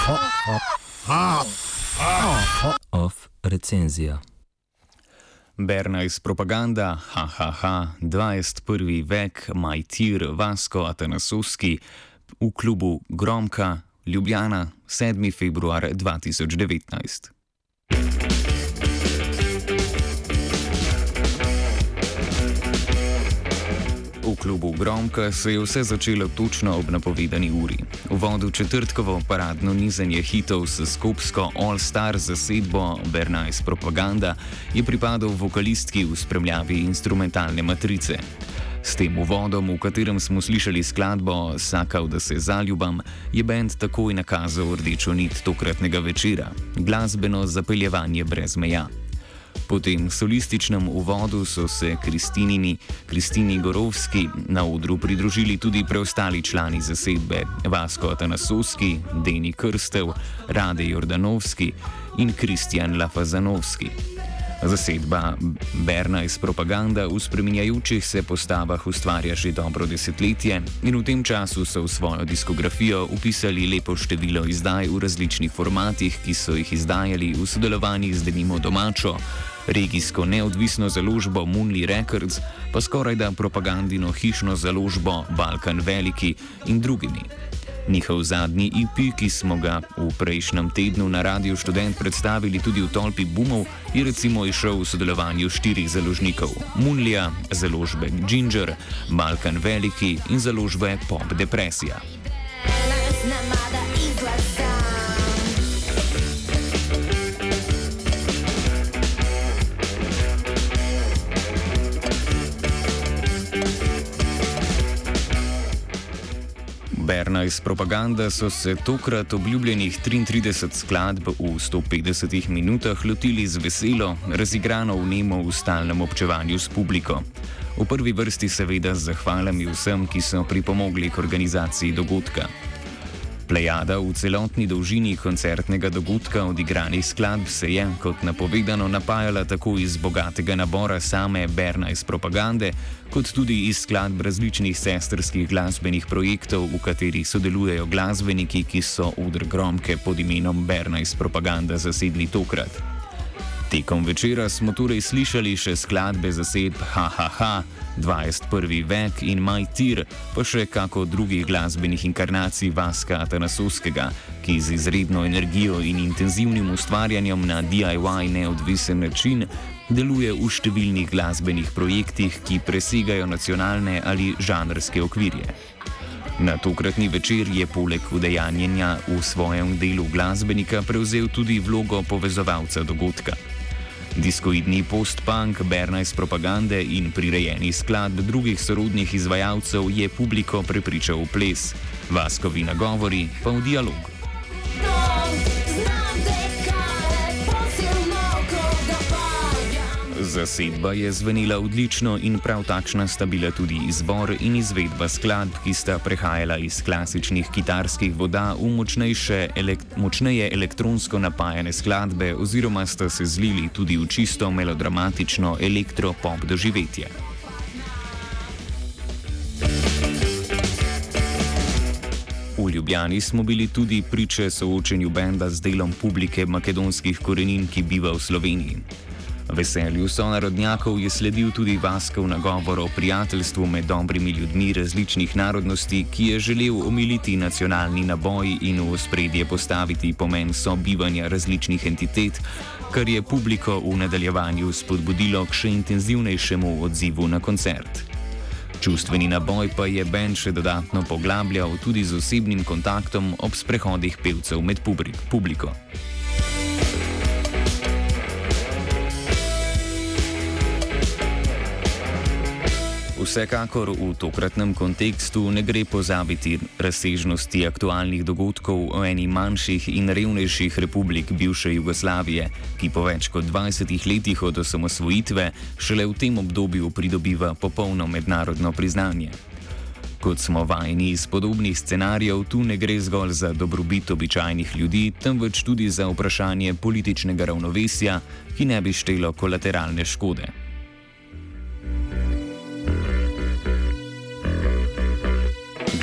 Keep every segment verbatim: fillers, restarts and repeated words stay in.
Off recenzija. Bernays propaganda, hahaha, dvajset prvi vek, Majtir, Vasko Atanasovski, v klubu Gromka, Ljubljana, sedmi februar dva tisoč devetnajst. V klubu Gromka se je vse začelo točno ob napovedani uri. V vodu četrtkovo paradno nizanje hitov s skopsko all-star zasedbo Bernays propaganda je pripadal vokalistki v spremljavi instrumentalne matrice. S tem uvodom, v katerem smo slišali skladbo Sakal, da se zaljubam, je bend takoj nakazal rdečo nit tokratnega večera – glasbeno zapeljevanje brez meja. Po tem solističnem uvodu so se Kristinini, Kristini Gorovski na odru pridružili tudi preostali člani zasedbe Vasko Atanasovski, Deni Krstev, Rade Jordanovski in Kristjan Lafazanovski. Zasedba Bernays propaganda v spreminjajočih se postavah ustvarja že dobro desetletje in v tem času so v svojo diskografijo upisali lepo število izdaj v različnih formatih, ki so jih izdajali v sodelovanjih z denimo domačo, regijsko neodvisno založbo Moonly Records, pa skorajda propagandino hišno založbo Balkan Veliki in drugimi. Njihov zadnji E P, ki smo ga v prejšnjem tednu na Radiu Študent predstavili tudi v Tolpi Boomov, je recimo išel v sodelovanju štirih založnikov: Moonlya, založbe Ginger, Balkan Veliki in založbe Pop Depresija. Bernays propaganda so se tokrat obljubljenih triintrideset skladb v sto petdesetih minutah lotili z veselo, razigrano vnemo v stalnem občevanju s publiko. V prvi vrsti seveda z zahvalami vsem, ki so pripomogli k organizaciji dogodka. Plejada v celotni dolžini koncertnega dogodka odigranih skladb se je, kot napovedano, napajala tako iz bogatega nabora same Bernays propagande, kot tudi iz skladb različnih sestrskih glasbenih projektov, v katerih sodelujejo glasbeniki, ki so oder Gromke pod imenom Bernays propaganda zasedli tokrat. Tekom večera smo torej slišali še skladbe zasedb hahaha, dvajset prvi vek in Majtir, pa še kako drugih glasbenih inkarnacij Vaska Atanasovskega, ki z izredno energijo in intenzivnim ustvarjanjem na D I Y neodvisen način deluje v številnih glasbenih projektih, ki presegajo nacionalne ali žanrske okvirje. Na tokratni večer je poleg udejanjenja v svojem delu glasbenika prevzel tudi vlogo povezovalca dogodka. Diskoidni post-punk Bernays propagande in prirejeni skladb drugih sorodnih izvajalcev je publiko prepričal v ples, Vaskovi nagovori pa v dialog. Zasedba je zvenela odlično in prav takšna sta bila tudi izbor in izvedba skladb, ki sta prehajala iz klasičnih kitarskih voda v močnejše, elekt, močneje elektronsko napajane skladbe oziroma sta se zlili tudi v čisto melodramatično elektro-pop doživetje. V Ljubljani smo bili tudi priče soočenju benda z delom publike makedonskih korenin, ki biva v Sloveniji. Veselju sonarodnjakov je sledil tudi Vaskov nagovor o prijateljstvu med dobrimi ljudmi različnih narodnosti, ki je želel omiliti nacionalni naboj in v ospredje postaviti pomen sobivanja različnih entitet, kar je publiko v nadaljevanju spodbudilo k še intenzivnejšemu odzivu na koncert. Čustveni naboj pa je bend še dodatno poglabljal tudi z osebnim kontaktom ob sprehodih pevcev med publiko. Vsekakor v tokratnem kontekstu ne gre pozabiti razsežnosti aktualnih dogodkov o eni manjših in revnejših republik bivše Jugoslavije, ki po več kot dvajsetih letih od osamosvojitve šele v tem obdobju pridobiva popolno mednarodno priznanje. Kot smo vajeni iz podobnih scenarijev, tu ne gre zgolj za dobrobit običajnih ljudi, temveč tudi za vprašanje političnega ravnovesja, ki ne bi štelo kolateralne škode.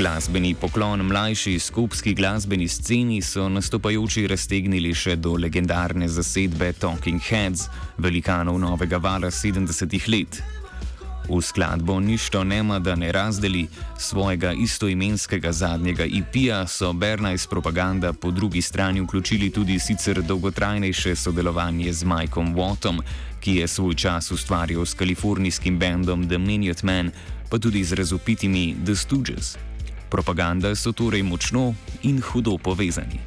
Glasbeni poklon mlajši skupski glasbeni sceni so nastopajoči raztegnili še do legendarne zasedbe Talking Heads, velikanov novega vala sedemdesetih let. V skladbo Ništo nema da ne razdeli svojega istoimenskega zadnjega E P-ja so Bernays Propaganda po drugi strani vključili tudi sicer dolgotrajnejše sodelovanje z Mikeom Wattom, ki je svoj čas ustvarjal s kalifornijskim bendom The Minute Men, pa tudi z razvpitimi The Stooges. Propaganda so torej močno in hudo povezani.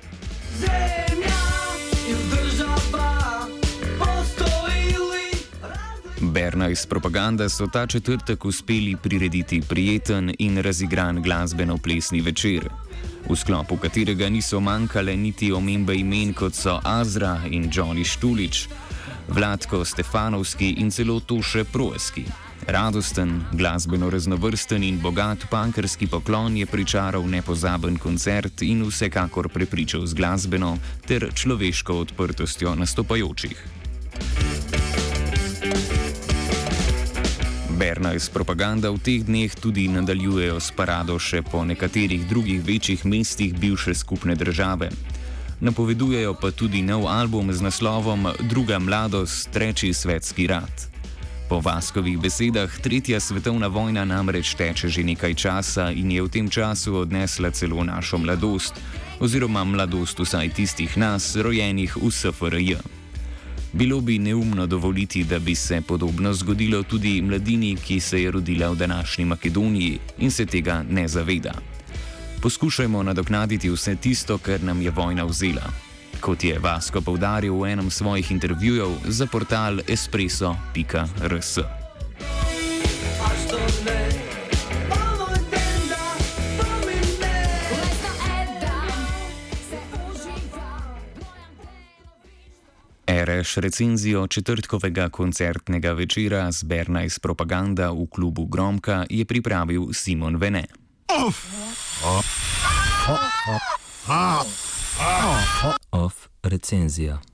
Bernays Propaganda so ta četrtek uspeli prirediti prijeten in razigran glasbeno-plesni večer, v sklopu katerega niso manjkale niti omembe imen kot so Azra in Johnny Štulič, Vlatko Stefanovski in celo Toše Proeski. Radosten, glasbeno raznovrsten in bogat punkerski poklon je pričaral nepozaben koncert in vsekakor prepričal z glasbeno ter človeško odprtostjo nastopajočih. Bernays Propaganda v teh dneh tudi nadaljujejo s parado še po nekaterih drugih večjih mestih bivše skupne države. Napovedujejo pa tudi nov album z naslovom Druga mladost, treći svetski rat. Po Vaskovih besedah tretja svetovna vojna namreč teče že nekaj časa in je v tem času odnesla celo našo mladost, oziroma mladost vsaj tistih nas, rojenih v S F R J. Bilo bi neumno dovoliti, da bi se podobno zgodilo tudi mladini, ki se je rodila v današnji Makedoniji in se tega ne zaveda. Poskušajmo nadoknaditi vse tisto, kar nam je vojna vzela. Kot je Vasko poudaril v enem svojih intervjujev za portal espresso pika r s. Ereš recenzijo četrtkovega koncertnega večera z Bernays Propaganda v klubu Gromka je pripravil Simon Vene. Off recenzija.